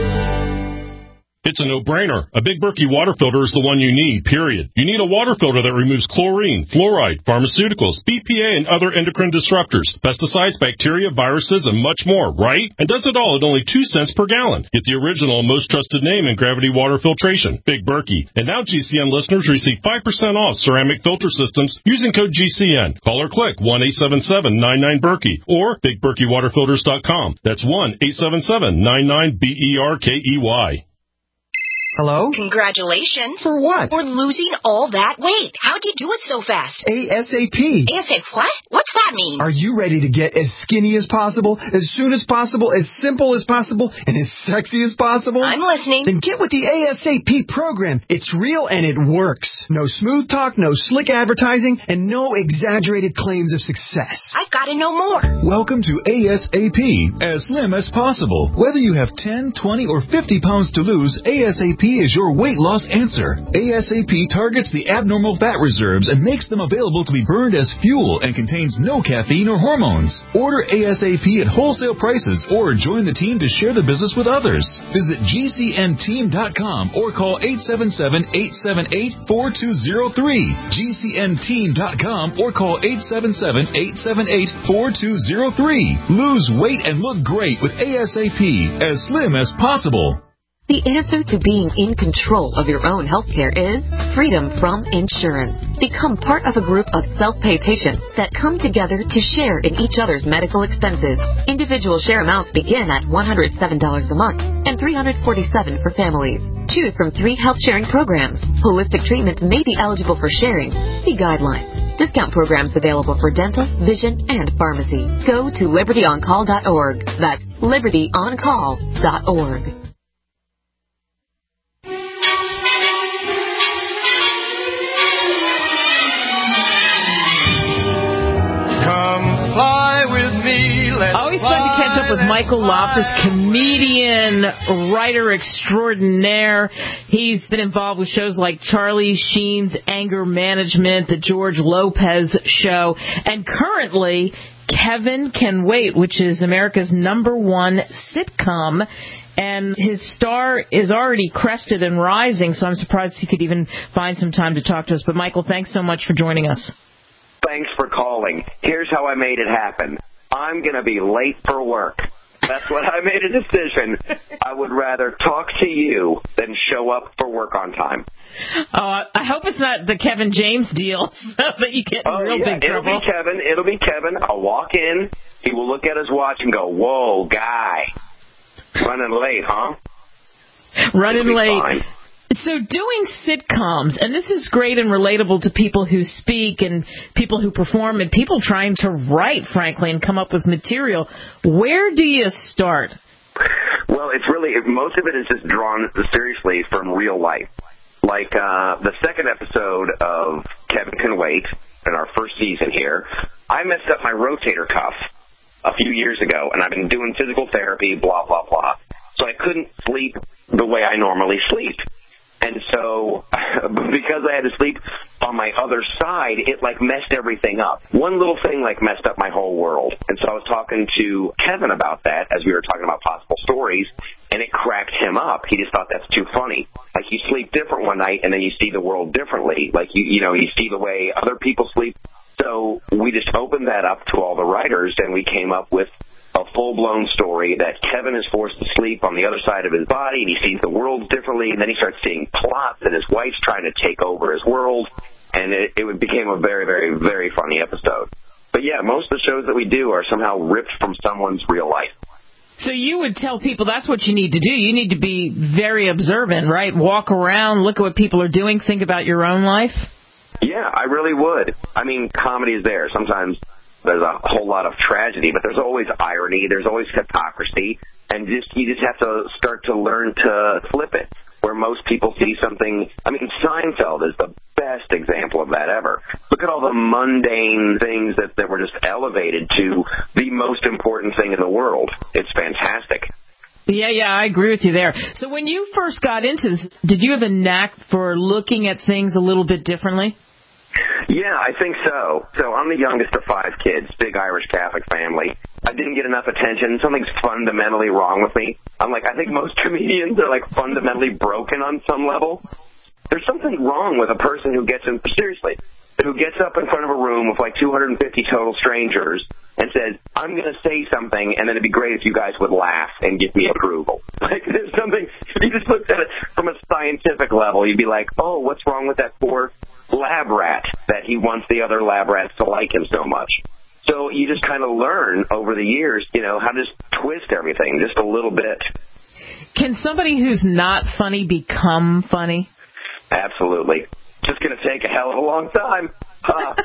It's a no-brainer. A Big Berkey water filter is the one you need, period. You need a water filter that removes chlorine, fluoride, pharmaceuticals, B P A, and other endocrine disruptors, pesticides, bacteria, viruses, and much more, right? And does it all at only two cents per gallon. Get the original and most trusted name in gravity water filtration, Big Berkey. And now G C N listeners receive five percent off ceramic filter systems using code G C N. Call or click one eight seven seven, nine nine, Berkey or big berkey water filters dot com. That's one eight seven seven, nine nine, B E R K E Y. Hello? Congratulations. For what? For losing all that weight. How'd you do it so fast? ASAP. ASAP what? What's that mean? Are you ready to get as skinny as possible, as soon as possible, as simple as possible, and as sexy as possible? I'm listening. Then get with the ASAP program. It's real and it works. No smooth talk, no slick advertising, and no exaggerated claims of success. I've got to know more. Welcome to ASAP, as slim as possible. Whether you have ten, twenty, or fifty pounds to lose, ASAP is your weight loss answer. ASAP targets the abnormal fat reserves and makes them available to be burned as fuel and contains no caffeine or hormones. Order ASAP at wholesale prices or join the team to share the business with others. Visit G C N team dot com or call eight seven seven, eight seven eight, four two zero three. G C N team dot com or call eight seven seven, eight seven eight, four two zero three. Lose weight and look great with ASAP, as slim as possible. The answer to being in control of your own health care is freedom from insurance. Become part of a group of self-pay patients that come together to share in each other's medical expenses. Individual share amounts begin at one hundred seven dollars a month and three hundred forty-seven dollars for families. Choose from three health sharing programs. Holistic treatments may be eligible for sharing. See guidelines. Discount programs available for dental, vision, and pharmacy. Go to liberty on call dot org. That's liberty on call dot org. Always fun to catch up with Michael Loftus, comedian, writer extraordinaire. He's been involved with shows like Charlie Sheen's Anger Management, The George Lopez Show, and currently Kevin Can Wait, which is America's number one sitcom. And his star is already crested and rising, so I'm surprised he could even find some time to talk to us. But, Michael, thanks so much for joining us. Thanks for calling. Here's how I made it happen. I'm going to be late for work. That's what I made a decision. I would rather talk to you than show up for work on time. Oh, I hope it's not the Kevin James deal so that you get in oh, real yeah, big trouble. It'll be Kevin. It'll be Kevin. I'll walk in. He will look at his watch and go, whoa, guy. Running late, huh? Running late. Fine. So doing sitcoms, and this is great and relatable to people who speak and people who perform and people trying to write, frankly, and come up with material. Where do you start? Well, it's really, most of it is just drawn seriously from real life. Like uh, the second episode of Kevin Can Wait in our first season here, I messed up my rotator cuff a few years ago, and I've been doing physical therapy, blah, blah, blah. So I couldn't sleep the way I normally sleep. And so because I had to sleep on my other side, it, like, messed everything up. One little thing, like, messed up my whole world. And so I was talking to Kevin about that as we were talking about possible stories, and it cracked him up. He just thought that's too funny. Like, you sleep different one night, and then you see the world differently. Like, you, you know, you see the way other people sleep. So we just opened that up to all the writers, and we came up with a full-blown story that Kevin is forced to sleep on the other side of his body, and he sees the world differently, and then he starts seeing plots, and his wife's trying to take over his world, and it, it became a very, very, very funny episode. But, yeah, most of the shows that we do are somehow ripped from someone's real life. So you would tell people that's what you need to do. You need to be very observant, right? Walk around, look at what people are doing, think about your own life. Yeah, I really would. I mean, comedy is there. Sometimes there's a whole lot of tragedy, but there's always irony. There's always hypocrisy. And just you just have to start to learn to flip it, where most people see something. I mean, Seinfeld is the best example of that ever. Look at all the mundane things that, that were just elevated to the most important thing in the world. It's fantastic. Yeah, yeah, I agree with you there. So when you first got into this, did you have a knack for looking at things a little bit differently? Yeah, I think so. So I'm the youngest of five kids, big Irish Catholic family. I didn't get enough attention. Something's fundamentally wrong with me. I'm like, I think most comedians are like fundamentally broken on some level. There's something wrong with a person who gets in, seriously, who gets up in front of a room with like two hundred fifty total strangers and says, I'm going to say something, and then it'd be great if you guys would laugh and give me approval. Like, there's something, if you just looked at it from a scientific level, you'd be like, oh, what's wrong with that poor lab rat that he wants the other lab rats to like him so much? So you just kind of learn over the years, you know, how to just twist everything just a little bit. Can somebody who's not funny become funny? Absolutely. Just going to take a hell of a long time. Uh,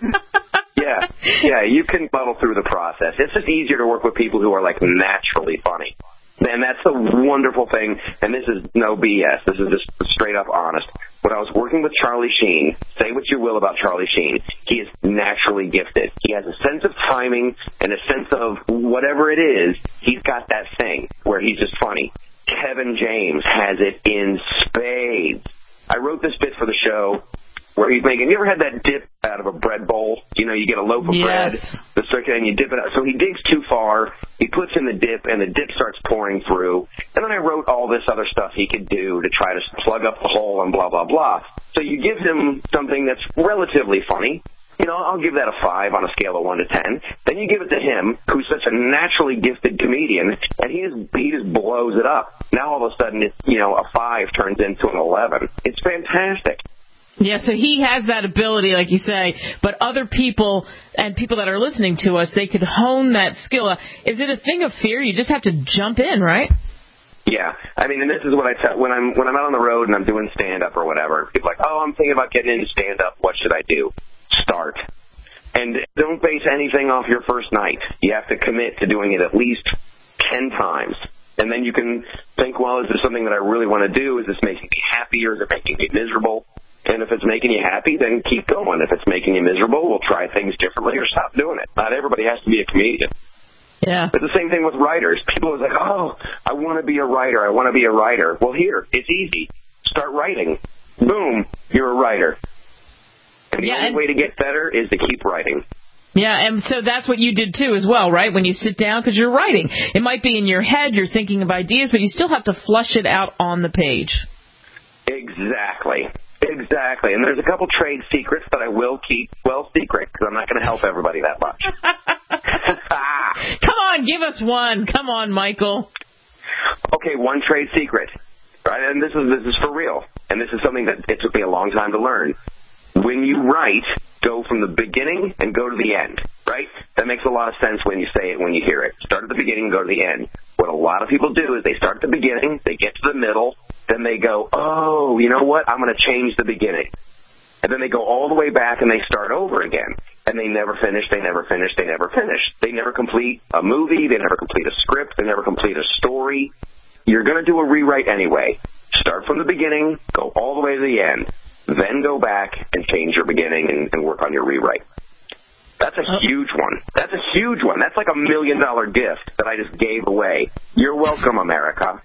yeah, yeah, you can muddle through the process. It's just easier to work with people who are, like, naturally funny. And that's the wonderful thing, and this is no B S. This is just straight up honest. When I was working with Charlie Sheen, say what you will about Charlie Sheen, he is naturally gifted. He has a sense of timing and a sense of whatever it is, he's got that thing where he's just funny. Kevin James has it in spades. I wrote this bit for the show where he's making, you ever had that dip out of a bread bowl? You know, you get a loaf of yes. bread, the circuit, and you dip it out. So he digs too far, he puts in the dip, and the dip starts pouring through. And then I wrote all this other stuff he could do to try to plug up the hole and blah, blah, blah. So you give him something that's relatively funny. You know, I'll give that a five on a scale of one to ten. Then you give it to him, who's such a naturally gifted comedian, and he just, he just blows it up. Now all of a sudden, it's, you know, a five turns into an eleven. It's fantastic. Yeah, so he has that ability, like you say, but other people and people that are listening to us, they could hone that skill. Is it a thing of fear? You just have to jump in, right? Yeah, I mean, and this is what I tell when I'm when I'm out on the road and I'm doing stand-up or whatever. People are like, oh, I'm thinking about getting into stand-up. What should I do? Start. And don't base anything off your first night. You have to commit to doing it at least ten times. And then you can think, well, is this something that I really want to do? Is this making me happy or is it making me miserable? And if it's making you happy, then keep going. If it's making you miserable, we'll try things differently or stop doing it. Not everybody has to be a comedian. Yeah. It's the same thing with writers. People are like, oh, I want to be a writer. I want to be a writer. Well, here, it's easy. Start writing. Boom, you're a writer. And the yeah, only and- way to get better is to keep writing. Yeah, and so that's what you did too as well, right? When you sit down, because you're writing. It might be in your head, you're thinking of ideas, but you still have to flush it out on the page. Exactly. Exactly. And there's a couple trade secrets that I will keep well secret because I'm not going to help everybody that much. Come on, give us one. Come on, Michael. Okay, one trade secret. Right, and this is this is for real. And this is something that it took me a long time to learn. When you write, go from the beginning and go to the end, right? That makes a lot of sense when you say it, when you hear it. Start at the beginning and go to the end. What a lot of people do is they start at the beginning, they get to the middle, then they go, oh, you know what, I'm going to change the beginning. And then they go all the way back and they start over again. And they never finish, they never finish, they never finish. They never complete a movie, they never complete a script, they never complete a story. You're going to do a rewrite anyway. Start from the beginning, go all the way to the end. Then go back and change your beginning and, and work on your rewrite. That's a huge one. That's a huge one. That's like a million dollar gift that I just gave away. You're welcome, America.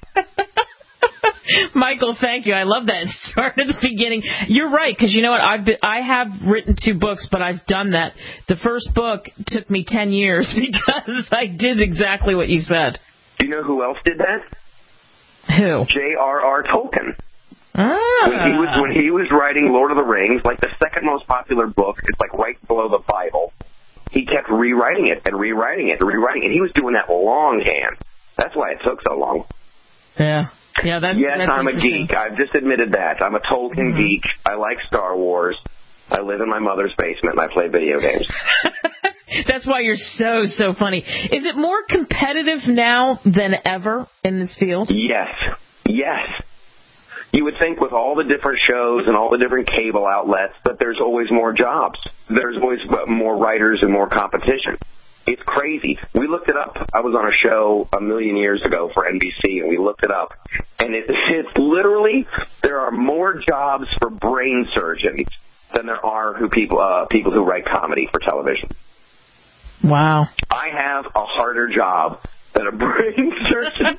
Michael, thank you. I love that. Start at the beginning. You're right, because you know what? I've been, I have written two books, but I've done that. The first book took me ten years because I did exactly what you said. Do you know who else did that? Who? J R R Tolkien. Ah. When he was when he was writing Lord of the Rings, like the second most popular book, it's like right below the Bible. He kept rewriting it and rewriting it and rewriting it. He was doing that longhand. That's why it took so long. Yeah. Yeah, that's Yes, that's I'm a geek. I've just admitted that. I'm a Tolkien mm-hmm. geek. I like Star Wars. I live in my mother's basement and I play video games. That's why you're so, so funny. Is it more competitive now than ever in this field? Yes. Yes. You would think with all the different shows and all the different cable outlets that there's always more jobs. There's always more writers and more competition. It's crazy. We looked it up. I was on a show a million years ago for N B C, and we looked it up. And it, it's literally, there are more jobs for brain surgeons than there are who people uh, people who write comedy for television. Wow. I have a harder job than a brain surgeon.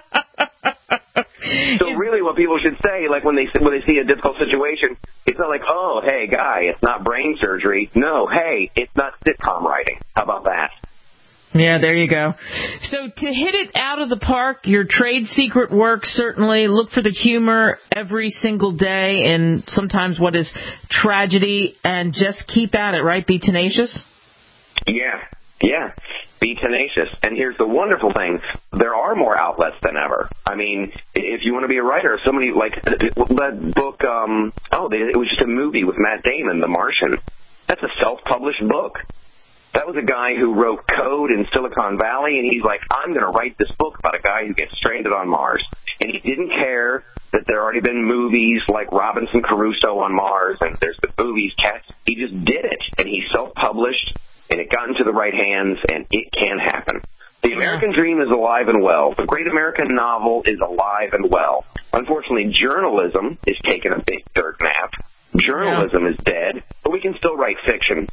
So really what people should say, like when they when they see a difficult situation, it's not like, oh, hey, guy, it's not brain surgery. No, hey, it's not sitcom writing. How about that? Yeah, there you go. So to hit it out of the park, your trade secret work, certainly look for the humor every single day and sometimes what is tragedy, and just keep at it, right? Be tenacious? Yeah, yeah. Be tenacious. And here's the wonderful thing. There are more outlets than ever. I mean, if you want to be a writer, somebody like that book, um, oh, it was just a movie with Matt Damon, The Martian. That's a self-published book. That was a guy who wrote Code in Silicon Valley, and he's like, I'm going to write this book about a guy who gets stranded on Mars. And he didn't care that there already been movies like Robinson Crusoe on Mars, and there's the movies Cats. He just did it, and he self-published, and it got into the right hands, and it can happen. The American dream is alive and well. The great American novel is alive and well. Unfortunately, journalism is taking a big dirt nap. Journalism yeah. is dead, but we can still write fiction.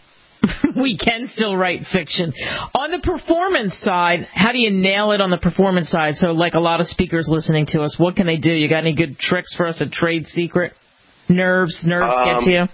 We can still write fiction. On the performance side, how do you nail it on the performance side? So like a lot of speakers listening to us, what can they do? You got any good tricks for us, a trade secret? Nerves, nerves um, get to you?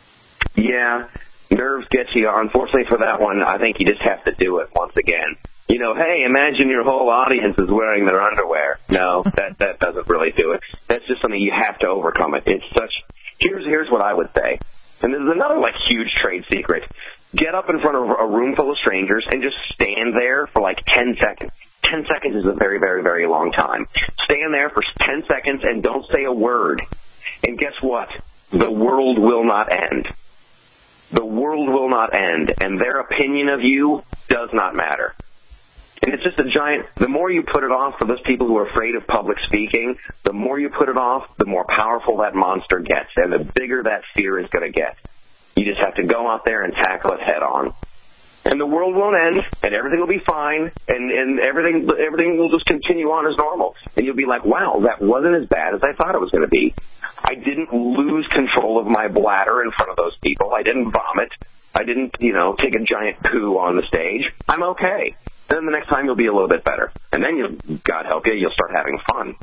Yeah, nerves get to you. Unfortunately for that one, I think you just have to do it once again. You know, hey, imagine your whole audience is wearing their underwear. No, that that doesn't really do it. That's just something you have to overcome it. It's such. Here's here's what I would say. And this is another, like, huge trade secret. Get up in front of a room full of strangers and just stand there for, like, ten seconds. ten seconds is a very, very, very long time. Stand there for ten seconds and don't say a word. And guess what? The world will not end. The world will not end, and their opinion of you does not matter. And it's just a giant, the more you put it off for those people who are afraid of public speaking, the more you put it off, the more powerful that monster gets, and the bigger that fear is going to get. You just have to go out there and tackle it head on. And the world won't end, and everything will be fine, and, and everything everything will just continue on as normal. And you'll be like, wow, that wasn't as bad as I thought it was going to be. I didn't lose control of my bladder in front of those people. I didn't vomit. I didn't, you know, take a giant poo on the stage. I'm okay. Then the next time you'll be a little bit better. And then, you'll, God help you, you'll start having fun.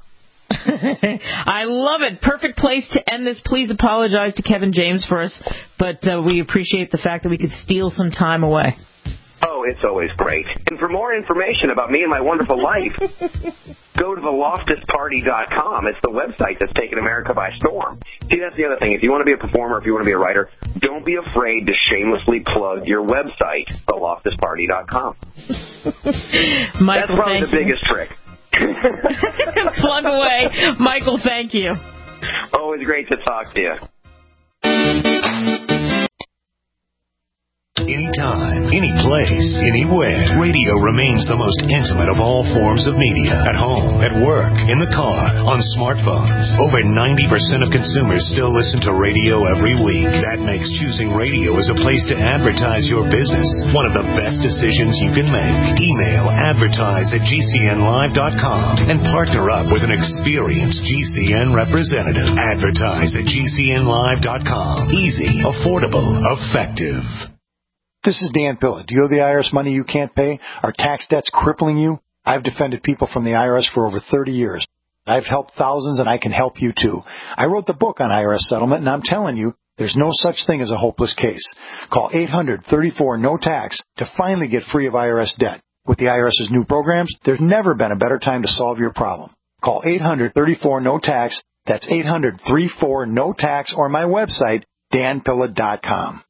I love it. Perfect place to end this. Please apologize to Kevin James for us, but uh, we appreciate the fact that we could steal some time away. Oh, Oh, it's always great. And for more information about me and my wonderful life, go to the loftus party dot com. It's the website that's taken America by storm. See, that's the other thing. If you want to be a performer, if you want to be a writer, don't be afraid to shamelessly plug your website, the loftus party dot com. Michael, that's probably thank the you. biggest trick. Plug away. Michael, thank you. Always great to talk to you. Anytime, any place, anywhere. Radio remains the most intimate of all forms of media. At home, at work, in the car, on smartphones. Over ninety percent of consumers still listen to radio every week. That makes choosing radio as a place to advertise your business one of the best decisions you can make. Email advertise at G C N live dot com and partner up with an experienced G C N representative. Advertise at G C N live dot com. Easy, affordable, effective. This is Dan Pilla. Do you owe the I R S money you can't pay? Are tax debts crippling you? I've defended people from the I R S for over thirty years. I've helped thousands, and I can help you too. I wrote the book on I R S settlement, and I'm telling you, there's no such thing as a hopeless case. Call eight hundred thirty-four no tax to finally get free of I R S debt. With the IRS's new programs, there's never been a better time to solve your problem. Call eight hundred thirty-four no tax. That's eight hundred thirty-four no tax, or my website, dan pilla dot com.